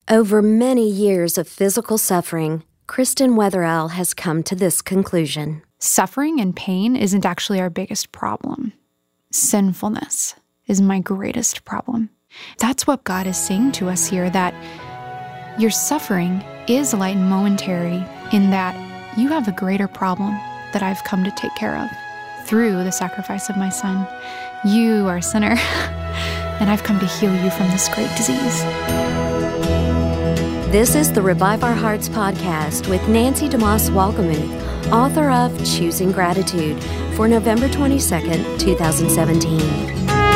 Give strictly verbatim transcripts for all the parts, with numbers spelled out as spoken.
Over many years of physical suffering, Kristen Wetherell has come to this conclusion. Suffering and pain isn't actually our biggest problem. Sinfulness is my greatest problem. That's what God is saying to us here, that your suffering is light and momentary in that you have a greater problem that I've come to take care of through the sacrifice of my Son. You are a sinner, and I've come to heal you from this great disease. This is the Revive Our Hearts podcast with Nancy DeMoss Wolgemuth, author of Choosing Gratitude, for November twenty-second, twenty seventeen.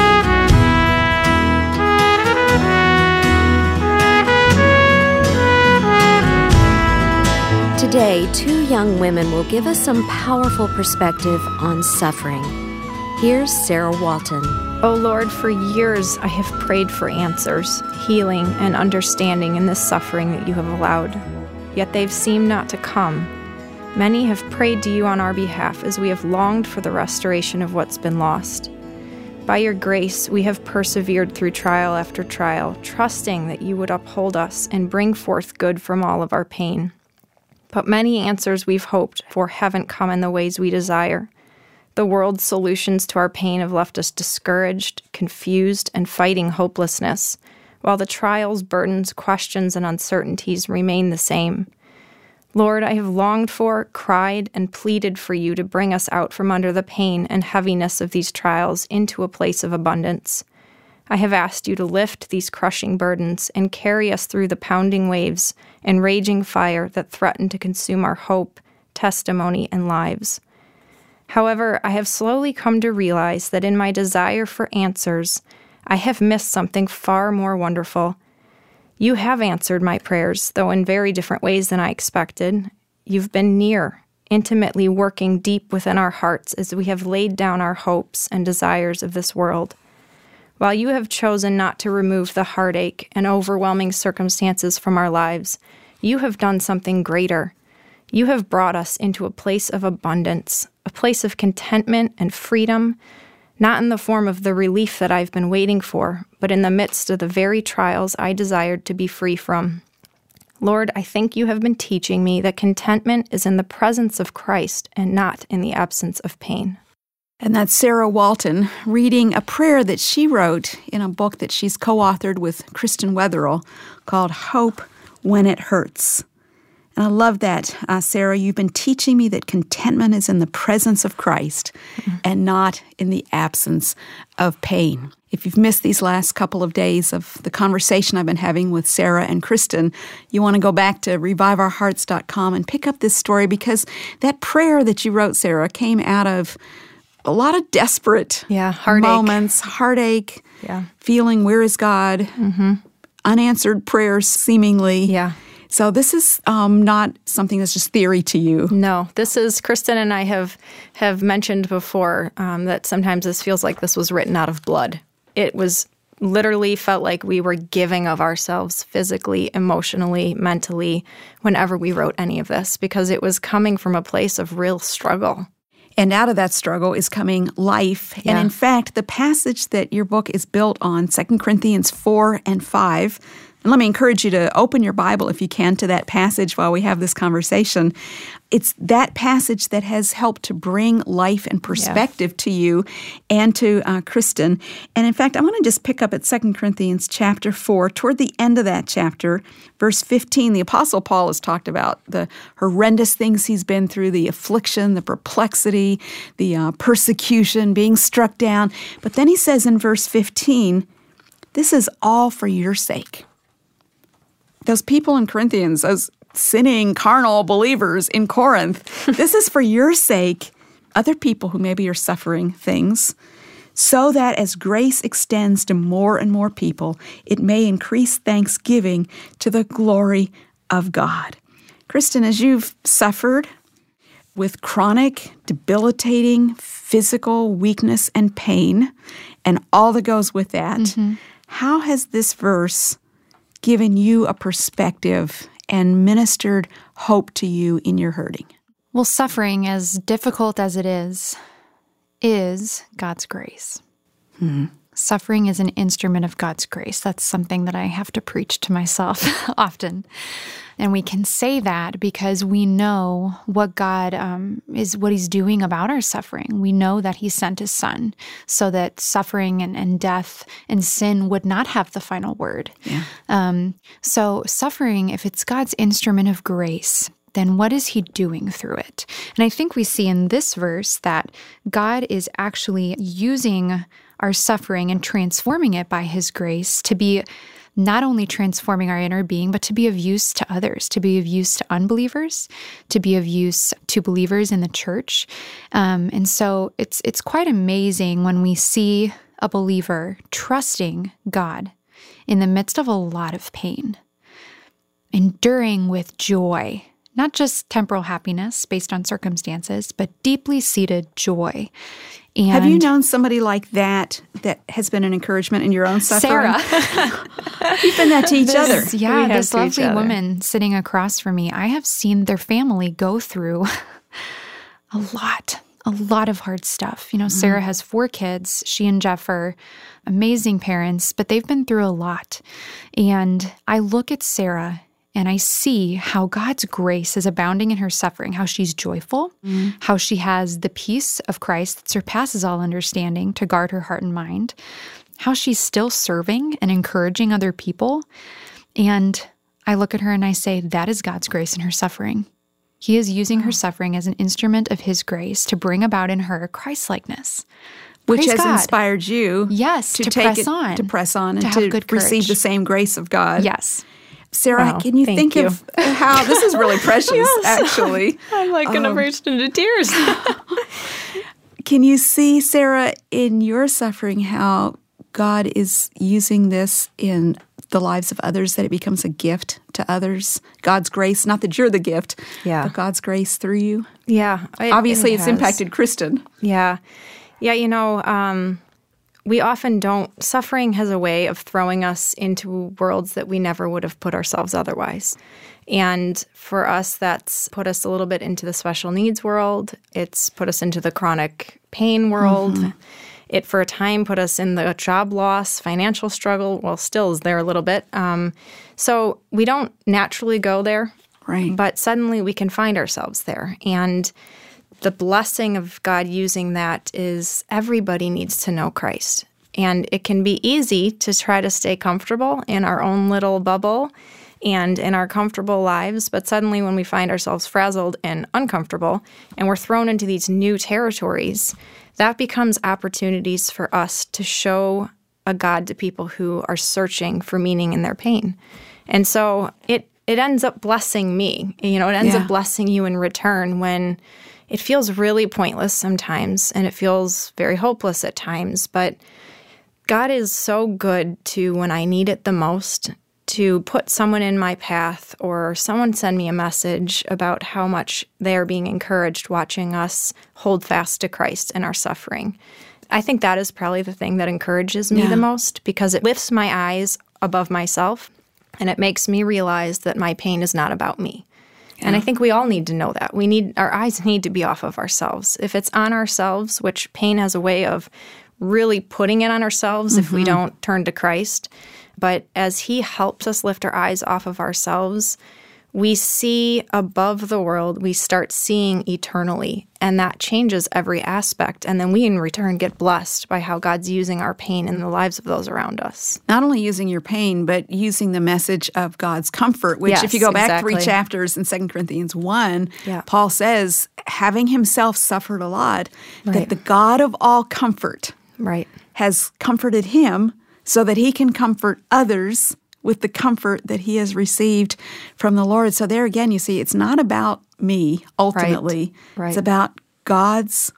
Today, two young women will give us some powerful perspective on suffering. Here's Sarah Walton. Oh Lord, for years I have prayed for answers, healing, and understanding in this suffering that you have allowed. Yet they've seemed not to come. Many have prayed to you on our behalf as we have longed for the restoration of what's been lost. By your grace, we have persevered through trial after trial, trusting that you would uphold us and bring forth good from all of our pain. But many answers we've hoped for haven't come in the ways we desire. The world's solutions to our pain have left us discouraged, confused, and fighting hopelessness, while the trials, burdens, questions, and uncertainties remain the same. Lord, I have longed for, cried, and pleaded for you to bring us out from under the pain and heaviness of these trials into a place of abundance. I have asked you to lift these crushing burdens and carry us through the pounding waves and raging fire that threaten to consume our hope, testimony, and lives. However, I have slowly come to realize that in my desire for answers, I have missed something far more wonderful. You have answered my prayers, though in very different ways than I expected. You've been near, intimately working deep within our hearts as we have laid down our hopes and desires of this world. While you have chosen not to remove the heartache and overwhelming circumstances from our lives, you have done something greater. You have brought us into a place of abundance, a place of contentment and freedom, not in the form of the relief that I've been waiting for, but in the midst of the very trials I desired to be free from. Lord, I think you have been teaching me that contentment is in the presence of Christ and not in the absence of pain. And that's Sarah Walton reading a prayer that she wrote in a book that she's co-authored with Kristen Wetherell called Hope When It Hurts. And I love that, uh, Sarah. You've been teaching me that contentment is in the presence of Christ mm-hmm. and not in the absence of pain. If you've missed these last couple of days of the conversation I've been having with Sarah and Kristen, you want to go back to revive our hearts dot com and pick up this story, because that prayer that you wrote, Sarah, came out of a lot of desperate yeah, heartache. moments, heartache, yeah. feeling, where is God, mm-hmm. unanswered prayers seemingly. Yeah. So this is um, not something that's just theory to you. No, this is, Kristen and I have, have mentioned before um, that sometimes this feels like this was written out of blood. It was literally felt like we were giving of ourselves physically, emotionally, mentally, whenever we wrote any of this, because it was coming from a place of real struggle. And out of that struggle is coming life. Yeah. And in fact, the passage that your book is built on, Second Corinthians four and five, and let me encourage you to open your Bible, if you can, to that passage while we have this conversation. It's that passage that has helped to bring life and perspective yeah. to you and to uh, Kristen. And in fact, I want to just pick up at Second Corinthians chapter four. Toward the end of that chapter, verse fifteen, the Apostle Paul has talked about the horrendous things he's been through, the affliction, the perplexity, the uh, persecution, being struck down. But then he says in verse fifteen, this is all for your sake. Those people in Corinthians, those sinning, carnal believers in Corinth, this is for your sake, other people who maybe are suffering things, so that as grace extends to more and more people, it may increase thanksgiving to the glory of God. Kristen, as you've suffered with chronic, debilitating physical weakness and pain, and all that goes with that, mm-hmm. how has this verse given you a perspective and ministered hope to you in your hurting? Well, suffering, as difficult as it is, is God's grace. Hmm. Suffering is an instrument of God's grace. That's something that I have to preach to myself often. And we can say that because we know what God um, is, what he's doing about our suffering. We know that he sent his son so that suffering and, and death and sin would not have the final word. Yeah. Um, so suffering, if it's God's instrument of grace, then what is he doing through it? And I think we see in this verse that God is actually using our suffering and transforming it by his grace to be not only transforming our inner being, but to be of use to others, to be of use to unbelievers, to be of use to believers in the church. Um, and so it's it's quite amazing when we see a believer trusting God in the midst of a lot of pain, enduring with joy, not just temporal happiness based on circumstances, but deeply seated joy. And have you known somebody like that that has been an encouragement in your own suffering? Sarah. You've been that to each this, other. Yeah, We this have to each lovely other. woman sitting across from me, I have seen their family go through a lot, a lot of hard stuff. You know, mm-hmm. Sarah has four kids. She and Jeff are amazing parents, but they've been through a lot. And I look at Sarah and I see how God's grace is abounding in her suffering, how she's joyful, mm-hmm. how she has the peace of Christ that surpasses all understanding to guard her heart and mind, how she's still serving and encouraging other people. And I look at her and I say, that is God's grace in her suffering. He is using her suffering as an instrument of his grace to bring about in her Christ-likeness. Which Praise has God. inspired you Yes, to, to take press it, on. to press on, To and have to good receive courage. the same grace of God. Yes. Sarah, Wow, can you thank think you. of how this is really precious, Yes. actually? I'm like going to Um, burst into tears. Can you see, Sarah, in your suffering, how God is using this in the lives of others, that it becomes a gift to others? God's grace, not that you're the gift, Yeah. but God's grace through you. Yeah. it- Obviously, it it's has. impacted Kristen. Yeah. Yeah, you know, um, we often don't, suffering has a way of throwing us into worlds that we never would have put ourselves otherwise. And for us, that's put us a little bit into the special needs world. It's put us into the chronic pain world. Mm-hmm. It, for a time, put us in the job loss, financial struggle. Well, still is there a little bit. Um, so we don't naturally go there. Right. But suddenly we can find ourselves there. And the blessing of God using that is everybody needs to know Christ. And it can be easy to try to stay comfortable in our own little bubble and in our comfortable lives. But suddenly when we find ourselves frazzled and uncomfortable and we're thrown into these new territories, that becomes opportunities for us to show a God to people who are searching for meaning in their pain. And so it it ends up blessing me. You know, it ends Yeah. up blessing you in return when it feels really pointless sometimes and it feels very hopeless at times. But God is so good to, when I need it the most, to put someone in my path or someone send me a message about how much they are being encouraged watching us hold fast to Christ in our suffering. I think that is probably the thing that encourages me Yeah. the most, because it lifts my eyes above myself and it makes me realize that my pain is not about me. And I think we all need to know that. We need, our eyes need to be off of ourselves. If it's on ourselves, which pain has a way of really putting it on ourselves if we don't turn to Christ. But as he helps us lift our eyes off of ourselves, we see above the world, we start seeing eternally, and that changes every aspect. And then we in return get blessed by how God's using our pain in the lives of those around us. Not only using your pain, but using the message of God's comfort, which Yes, if you go back exactly. three chapters in Second Corinthians one, Yeah. Paul says, having himself suffered a lot, that Right. the God of all comfort Right. has comforted him so that he can comfort others with the comfort that he has received from the Lord. So there again, you see, it's not about me ultimately. Right. It's about God's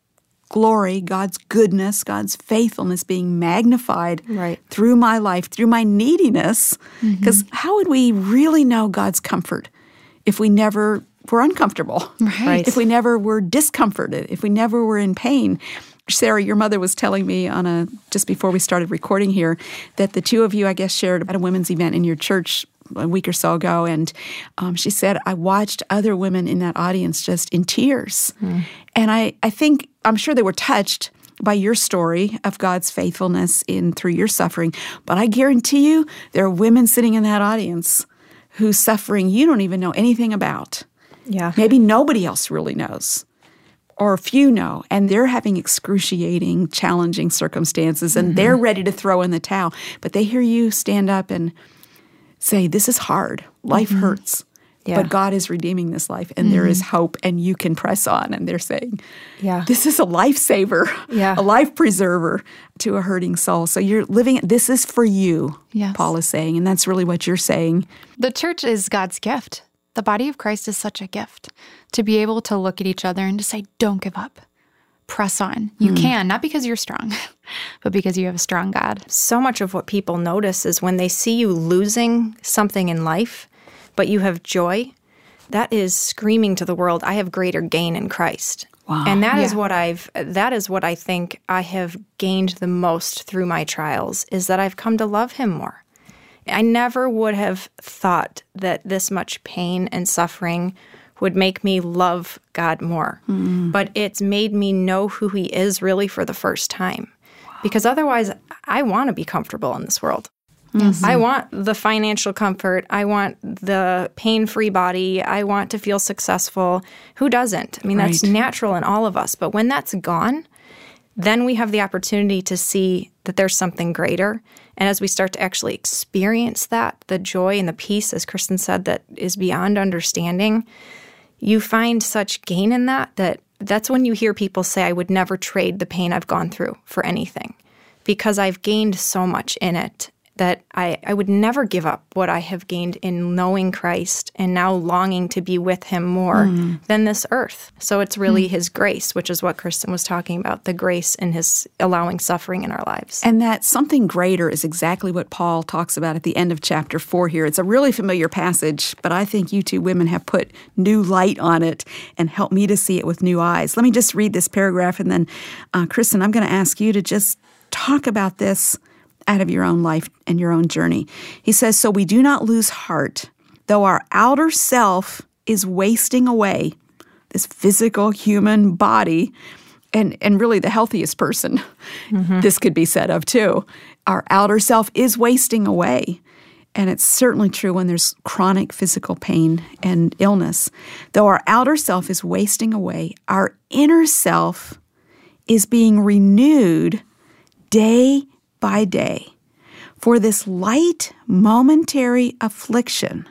glory, God's goodness, God's faithfulness being magnified Right. through my life, through my neediness. Because how would we really know God's comfort if we never were uncomfortable? Right. If we never were discomforted, if we never were in pain. Sarah, your mother was telling me on a just before we started recording here that the two of you, I guess, shared at a women's event in your church a week or so ago, and um, she said, I watched other women in that audience just in tears. Mm. And I, I think, I'm sure they were touched, by your story of God's faithfulness in through your suffering. But I guarantee you there are women sitting in that audience whose suffering you don't even know anything about. Yeah. Maybe nobody else really knows, or few know, and they're having excruciating, challenging circumstances, and mm-hmm. they're ready to throw in the towel. But they hear you stand up and say, this is hard. Life mm-hmm. hurts. Yeah. But God is redeeming this life, and mm-hmm. there is hope, and you can press on. And they're saying, yeah. this is a lifesaver, yeah. a life preserver to a hurting soul. So you're living, this is for you, yes. Paul is saying, and that's really what you're saying. The church is God's gift. The body of Christ is such a gift to be able to look at each other and to say, don't give up. Press on. You mm. can, not because you're strong, but because you have a strong God. So much of what people notice is when they see you losing something in life, but you have joy, that is screaming to the world, I have greater gain in Christ. Wow. And that yeah. is what I've, that is what I think I have gained the most through my trials, is that I've come to love him more. I never would have thought that this much pain and suffering would make me love God more. Mm. But it's made me know who he is really for the first time. Wow. Because otherwise, I want to be comfortable in this world. Yes. I want the financial comfort. I want the pain-free body. I want to feel successful. Who doesn't? I mean, Right. that's natural in all of us. But when that's gone, then we have the opportunity to see that there's something greater. And as we start to actually experience that, the joy and the peace, as Kristen said, that is beyond understanding, you find such gain in that, that that's when you hear people say, I would never trade the pain I've gone through for anything, because I've gained so much in it that I, I would never give up what I have gained in knowing Christ and now longing to be with him more mm. than this earth. So it's really mm. his grace, which is what Kristen was talking about, the grace in his allowing suffering in our lives. And that something greater is exactly what Paul talks about at the end of chapter four here. It's a really familiar passage, but I think you two women have put new light on it and helped me to see it with new eyes. Let me just read this paragraph, and then, uh, Kristen, I'm going to ask you to just talk about this out of your own life and your own journey. He says, so we do not lose heart, though our outer self is wasting away, this physical human body, and, and really the healthiest person, mm-hmm. this could be said of too. Our outer self is wasting away. And it's certainly true when there's chronic physical pain and illness. Though our outer self is wasting away, our inner self is being renewed day by day. For this light, momentary affliction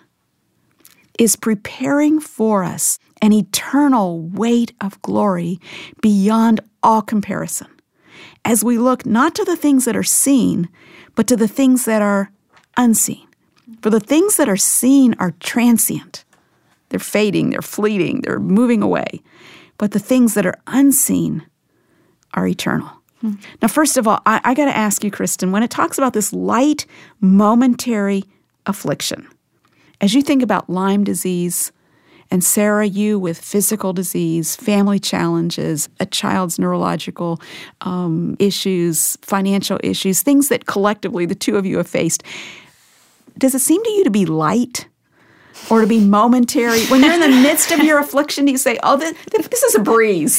is preparing for us an eternal weight of glory beyond all comparison, as we look not to the things that are seen, but to the things that are unseen. For the things that are seen are transient. They're fading, they're fleeting, they're moving away. But the things that are unseen are eternal. Now, first of all, I, I got to ask you, Kristen, when it talks about this light, momentary affliction, as you think about Lyme disease, and Sarah, you with physical disease, family challenges, a child's neurological um, issues, financial issues, things that collectively the two of you have faced, does it seem to you to be light? Or to be momentary? When you're in the midst of your affliction, do you say, oh, this, this is a breeze?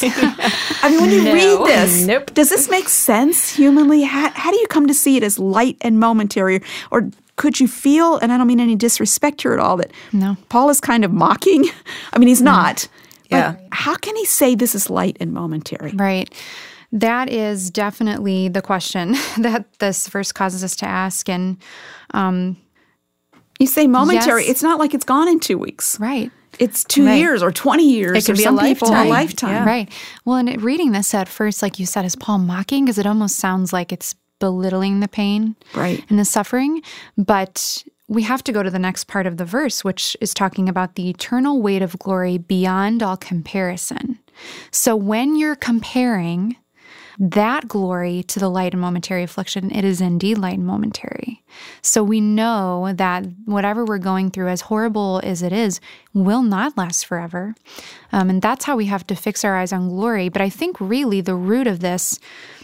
I mean, when you no. read this, nope. does this make sense humanly? How, how do you come to see it as light and momentary? Or could you feel, and I don't mean any disrespect here at all, that no. Paul is kind of mocking? I mean, he's not. Yeah. But how can he say this is light and momentary? Right. That is definitely the question that this verse causes us to ask. And um you say momentary. Yes. It's not like it's gone in two weeks. Right. It's two right. years or twenty years. It could or be some a people lifetime. a lifetime. Yeah. Right. Well, and reading this at first, like you said, is Paul mocking? Because it almost sounds like it's belittling the pain right. and the suffering. But we have to go to the next part of the verse, which is talking about the eternal weight of glory beyond all comparison. So when you're comparing that glory to the light and momentary affliction, it is indeed light and momentary. So we know that whatever we're going through, as horrible as it is, will not last forever. Um, and that's how we have to fix our eyes on glory. But I think really the root of this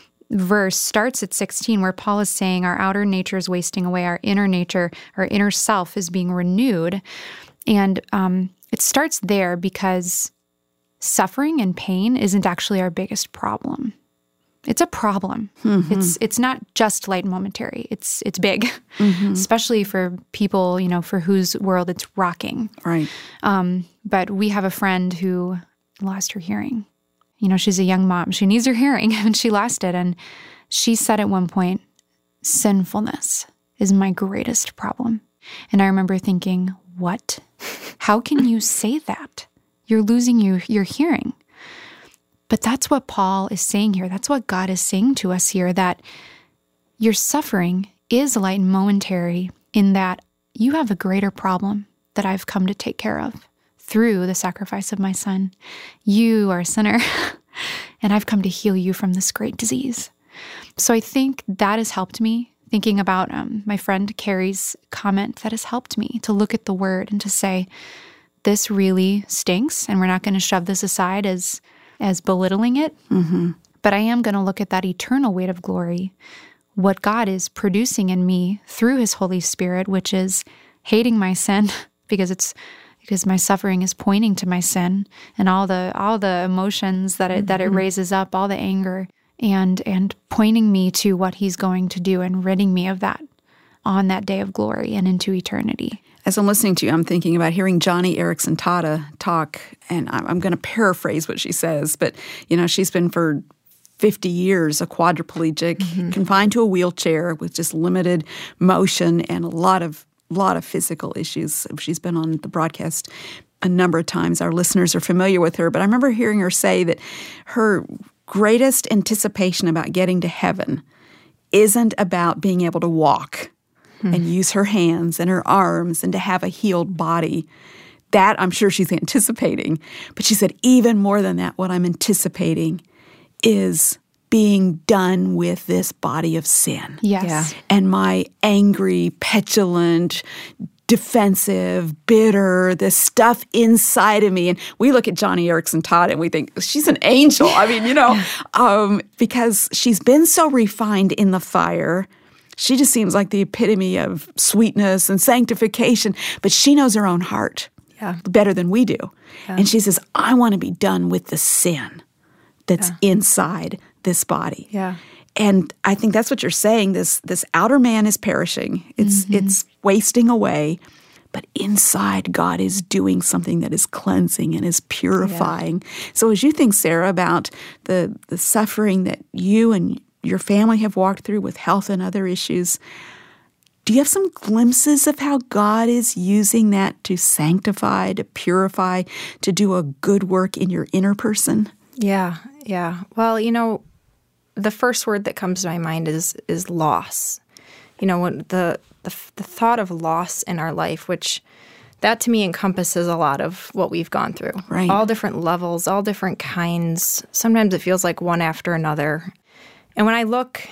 verse starts at sixteen, where Paul is saying our outer nature is wasting away, our inner nature, our inner self is being renewed. And um, it starts there because suffering and pain isn't actually our biggest problem. It's a problem. Mm-hmm. It's it's not just light and momentary. It's it's big, Mm-hmm. especially for people, you know, for whose world it's rocking. Right. Um, but we have a friend who lost her hearing. You know, she's a young mom. She needs her hearing, and she lost it. And she said at one point, sinfulness is my greatest problem. And I remember thinking, what? How can you say that? You're losing your, your hearing. But that's what Paul is saying here. That's what God is saying to us here, that your suffering is light and momentary in that you have a greater problem that I've come to take care of through the sacrifice of my son. You are a sinner, and I've come to heal you from this great disease. So I think that has helped me, thinking about um, my friend Carrie's comment, that has helped me to look at the word and to say, this really stinks, and we're not going to shove this aside as as belittling it. Mm-hmm. But I am going to look at that eternal weight of glory, what God is producing in me through his Holy Spirit, which is hating my sin because it's because my suffering is pointing to my sin and all the all the emotions that it mm-hmm. that it raises up, all the anger, and and pointing me to what he's going to do and ridding me of that on that day of glory and into eternity. As I'm listening to you, I'm thinking about hearing Joni Eareckson Tada talk, and I'm, I'm going to paraphrase what she says, but, you know, she's been for fifty years a quadriplegic, mm-hmm. confined to a wheelchair with just limited motion and a lot of lot of physical issues. She's been on the broadcast a number of times. Our listeners are familiar with her, but I remember hearing her say that her greatest anticipation about getting to heaven isn't about being able to walk and use her hands and her arms and to have a healed body. That I'm sure she's anticipating. But she said, even more than that, what I'm anticipating is being done with this body of sin. Yes. Yeah. And my angry, petulant, defensive, bitter, the stuff inside of me. And we look at Joni Eareckson Tada and we think, she's an angel. I mean, you know, um, because she's been so refined in the fire. She just seems like the epitome of sweetness and sanctification, but she knows her own heart yeah. better than we do. Yeah. And she says, I want to be done with the sin that's yeah. inside this body. Yeah. And I think that's what you're saying. This this outer man is perishing. It's mm-hmm. it's wasting away. But inside, God is doing something that is cleansing and is purifying. Yeah. So as you think, Sarah, about the the suffering that you and your family have walked through with health and other issues, do you have some glimpses of how God is using that to sanctify, to purify, to do a good work in your inner person? Yeah, yeah. Well, you know, the first word that comes to my mind is is loss. You know, when the the, the thought of loss in our life, which that to me encompasses a lot of what we've gone through. Right. All different levels, all different kinds. Sometimes it feels like one after another. And when I look,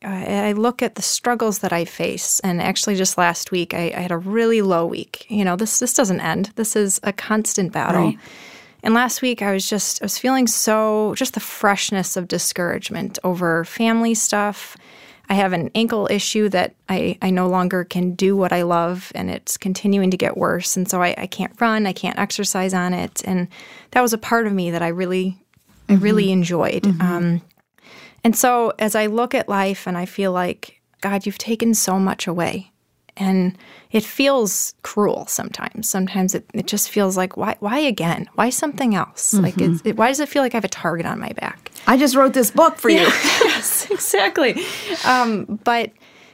I look at the struggles that I face, and actually just last week, I, I had a really low week. You know, this this doesn't end. This is a constant battle. Right. And last week, I was just, I was feeling so, just the freshness of discouragement over family stuff. I have an ankle issue that I, I no longer can do what I love, and it's continuing to get worse. And so I, I can't run, I can't exercise on it. And that was a part of me that I really, mm-hmm. I really enjoyed. Mm-hmm. Um, And so as I look at life and I feel like, God, you've taken so much away. And it feels cruel sometimes. Sometimes it, it just feels like, why why again? Why something else? Mm-hmm. Like, it's, it, why does it feel like I have a target on my back? I just wrote this book for you. Yes, exactly. Um, but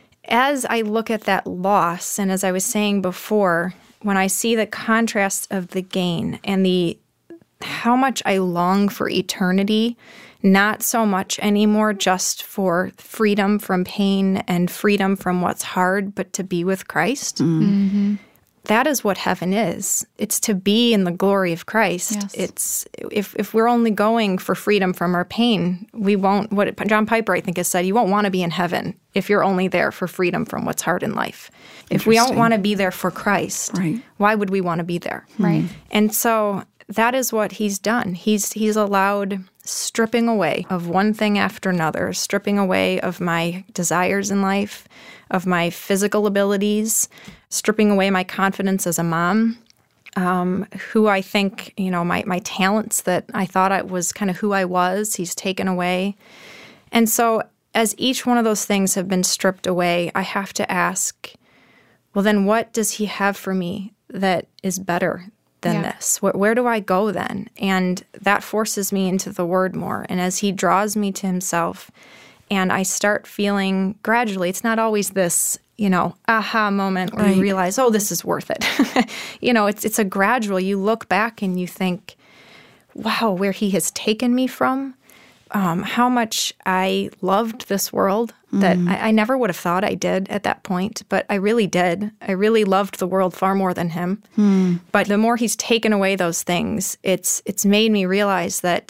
as I look at that loss, and as I was saying before, when I see the contrast of the gain and the how much I long for eternity, not so much anymore just for freedom from pain and freedom from what's hard, but to be with Christ. Mm-hmm. That is what heaven is. It's to be in the glory of Christ. Yes. It's if if we're only going for freedom from our pain, we won't. What John Piper, I think, has said, you won't want to be in heaven if you're only there for freedom from what's hard in life. If we don't want to be there for Christ, right. why would we want to be there? Right. And so that is what he's done. He's he's allowed stripping away of one thing after another, stripping away of my desires in life, of my physical abilities, stripping away my confidence as a mom, um, who I think, you know, my, my talents that I thought I was kind of who I was, he's taken away. And so as each one of those things have been stripped away, I have to ask, well, then what does he have for me that is better than yeah. this? Where, where do I go then? And that forces me into the Word more. And as he draws me to himself, and I start feeling gradually, it's not always this, you know, aha moment where right. you realize, oh, this is worth it. you know, it's it's a gradual, you look back and you think, wow, where he has taken me from, um, how much I loved this world that mm. I, I never would have thought I did at that point, but I really did. I really loved the world far more than him. Mm. But the more he's taken away those things, it's it's made me realize that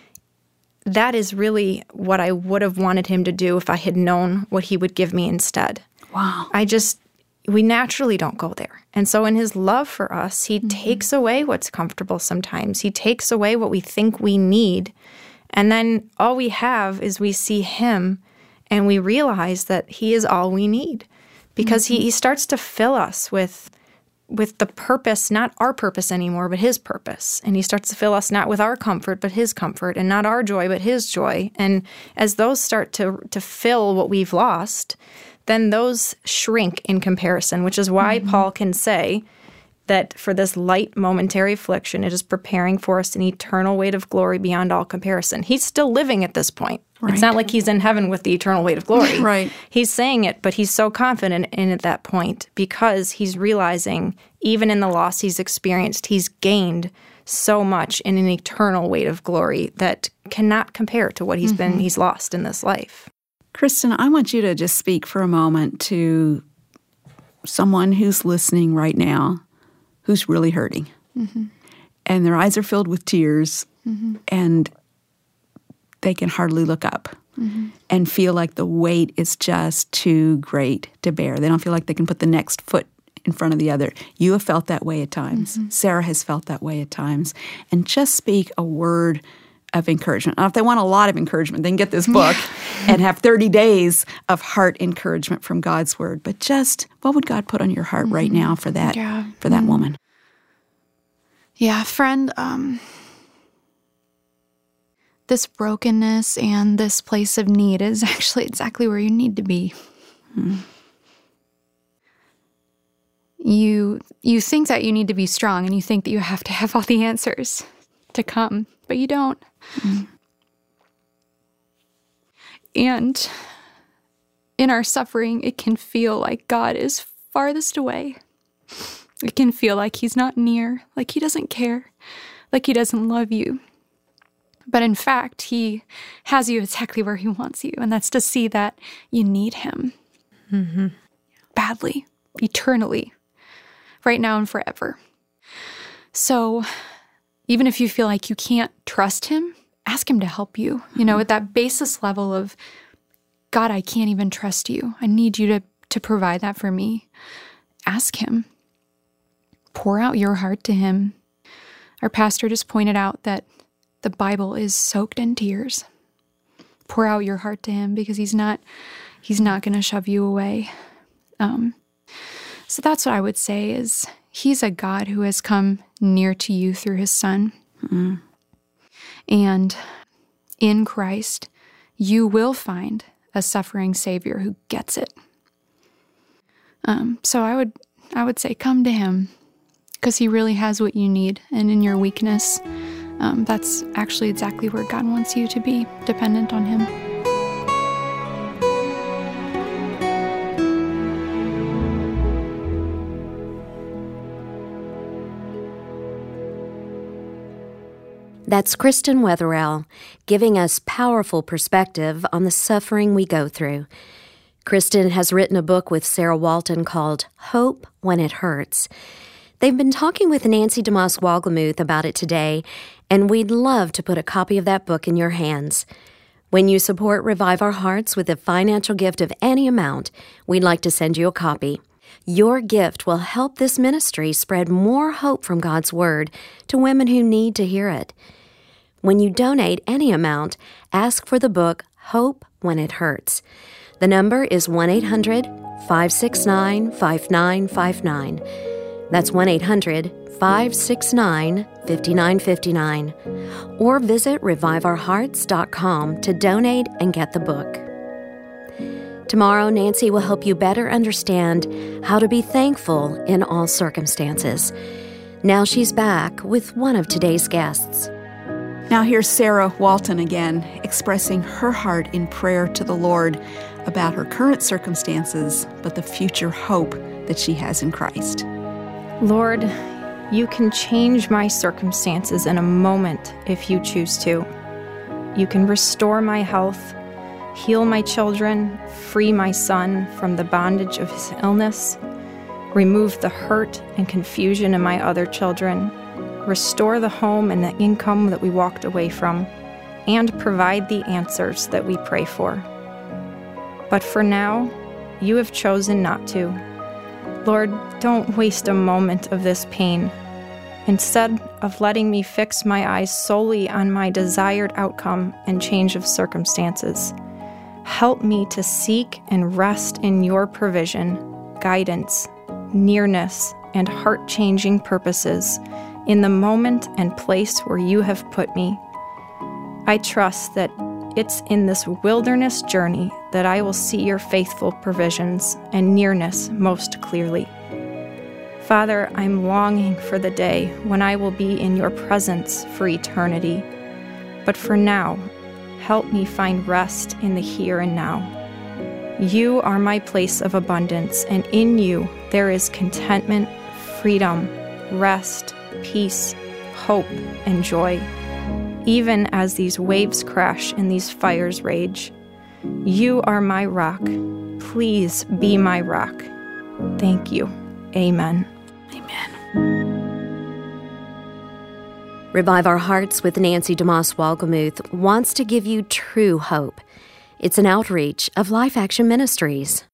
that is really what I would have wanted him to do if I had known what he would give me instead. Wow. I just, we naturally don't go there. And so in his love for us, he mm-hmm. takes away what's comfortable sometimes. He takes away what we think we need. And then all we have is we see him and we realize that he is all we need. Because mm-hmm. he, he starts to fill us with with the purpose, not our purpose anymore, but his purpose. And he starts to fill us not with our comfort, but his comfort, and not our joy, but his joy. And as those start to to fill what we've lost, then those shrink in comparison, which is why mm-hmm. Paul can say that for this light momentary affliction, it is preparing for us an eternal weight of glory beyond all comparison. He's still living at this point. Right. It's not like he's in heaven with the eternal weight of glory. Right. He's saying it, but he's so confident in at that point because he's realizing even in the loss he's experienced, he's gained so much in an eternal weight of glory that cannot compare to what he's mm-hmm. been he's lost in this life. Kristen, I want you to just speak for a moment to someone who's listening right now who's really hurting. Mm-hmm. And their eyes are filled with tears, mm-hmm. and they can hardly look up mm-hmm. and feel like the weight is just too great to bear. They don't feel like they can put the next foot in front of the other. You have felt that way at times. Mm-hmm. Sarah has felt that way at times. And just speak a word of encouragement. Now, if they want a lot of encouragement, they can get this book and have thirty days of heart encouragement from God's Word. But just, what would God put on your heart mm-hmm. right now for that yeah. for that mm-hmm. woman? Yeah, friend, um, this brokenness and this place of need is actually exactly where you need to be. Mm. You you think that you need to be strong, and you think that you have to have all the answers to come, but you don't. Mm. And in our suffering, it can feel like God is farthest away. It can feel like he's not near, like he doesn't care, like he doesn't love you. But in fact, he has you exactly where he wants you, and that's to see that you need him mm-hmm. badly, eternally, right now and forever. So even if you feel like you can't trust him, ask him to help you. You know, at that basis level of, God, I can't even trust you. I need you to, to provide that for me. Ask him. Pour out your heart to him. Our pastor just pointed out that the Bible is soaked in tears. Pour out your heart to him because he's not, he's not going to shove you away. Um, so that's what I would say is he's a God who has come near to you through his Son. Mm-hmm. And in Christ, you will find a suffering Savior who gets it. Um, so I would, I would say come to him because he really has what you need. And in your weakness, um, that's actually exactly where God wants you to be, dependent on him. That's Kristen Wetherell giving us powerful perspective on the suffering we go through. Kristen has written a book with Sarah Walton called Hope When It Hurts. They've been talking with Nancy DeMoss Wolgemuth about it today, and we'd love to put a copy of that book in your hands. When you support Revive Our Hearts with a financial gift of any amount, we'd like to send you a copy. Your gift will help this ministry spread more hope from God's Word to women who need to hear it. When you donate any amount, ask for the book Hope When It Hurts. The number is one eight hundred, five six nine, five nine five nine. That's one eight hundred, five six nine, five nine five nine. Or visit revive our hearts dot com to donate and get the book. Tomorrow, Nancy will help you better understand how to be thankful in all circumstances. Now she's back with one of today's guests. Now here's Sarah Walton again, expressing her heart in prayer to the Lord about her current circumstances, but the future hope that she has in Christ. Lord, you can change my circumstances in a moment if you choose to. You can restore my health, heal my children, free my son from the bondage of his illness, remove the hurt and confusion in my other children, restore the home and the income that we walked away from, and provide the answers that we pray for. But for now, you have chosen not to. Lord, don't waste a moment of this pain. Instead of letting me fix my eyes solely on my desired outcome and change of circumstances, help me to seek and rest in your provision, guidance, nearness, and heart-changing purposes in the moment and place where you have put me. I trust that it's in this wilderness journey that I will see your faithful provisions and nearness most clearly. Father, I'm longing for the day when I will be in your presence for eternity. But for now, help me find rest in the here and now. You are my place of abundance, and in you there is contentment, freedom, rest, peace, hope, and joy. Even as these waves crash and these fires rage, you are my rock. Please be my rock. Thank you. Amen. Revive Our Hearts with Nancy DeMoss Wolgemuth wants to give you true hope. It's an outreach of Life Action Ministries.